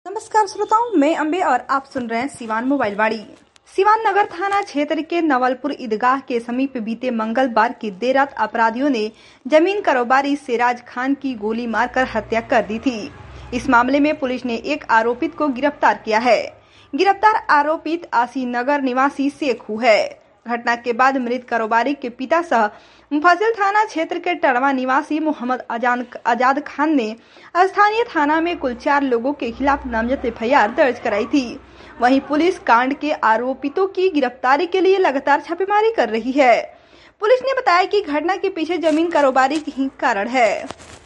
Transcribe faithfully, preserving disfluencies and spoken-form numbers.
नमस्कार श्रोताओं, मैं अंबे और आप सुन रहे हैं सिवान मोबाइल वाणी। सिवान नगर थाना क्षेत्र के नवलपुर ईदगाह के समीप बीते मंगलवार की देर रात अपराधियों ने जमीन कारोबारी सिराज खान की गोली मारकर हत्या कर दी थी। इस मामले में पुलिस ने एक आरोपित को गिरफ्तार किया है। गिरफ्तार आरोपित आसी नगर निवासी शेखू है। घटना के बाद मृत कारोबारी के पिता सह मुफस्सिल थाना क्षेत्र के टड़वा निवासी मोहम्मद आजाद खान ने स्थानीय थाना में कुल चार लोगों के खिलाफ नामजद एफ आई आर दर्ज कराई थी। वहीं पुलिस कांड के आरोपितों की गिरफ्तारी के लिए लगातार छापेमारी कर रही है। पुलिस ने बताया कि घटना के पीछे जमीन कारोबारी ही कारण है।